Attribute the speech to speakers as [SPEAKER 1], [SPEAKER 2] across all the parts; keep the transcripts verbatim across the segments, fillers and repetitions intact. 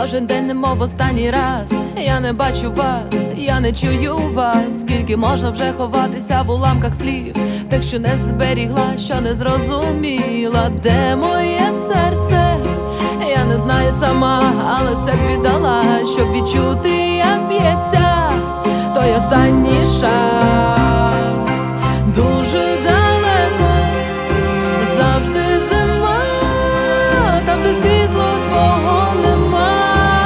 [SPEAKER 1] Кожен день немов останній раз. Я не бачу вас, я не чую вас. Скільки можна вже ховатися в уламках слів, тих, що не зберігла, що не зрозуміла. Де моє серце? Я не знаю сама, але все б віддала, щоб відчути, як б'ється той останній шанс. Дуже далеко, завжди зима, там, де світло твого нема.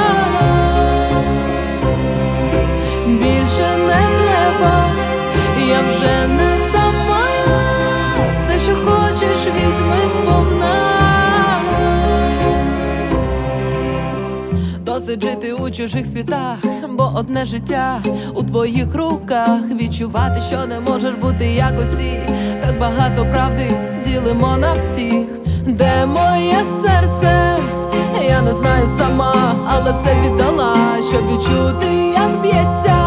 [SPEAKER 1] Більше не треба, я вже не сама. Все, що хочеш, візьми сповна. Досить жити у чужих світах, бо одне життя у твоїх руках. Відчувати, що не можеш бути як усі. Так багато правди ділимо на всіх. Де моє серце? Я не знаю сама, але все віддала, щоб відчути, як б'ється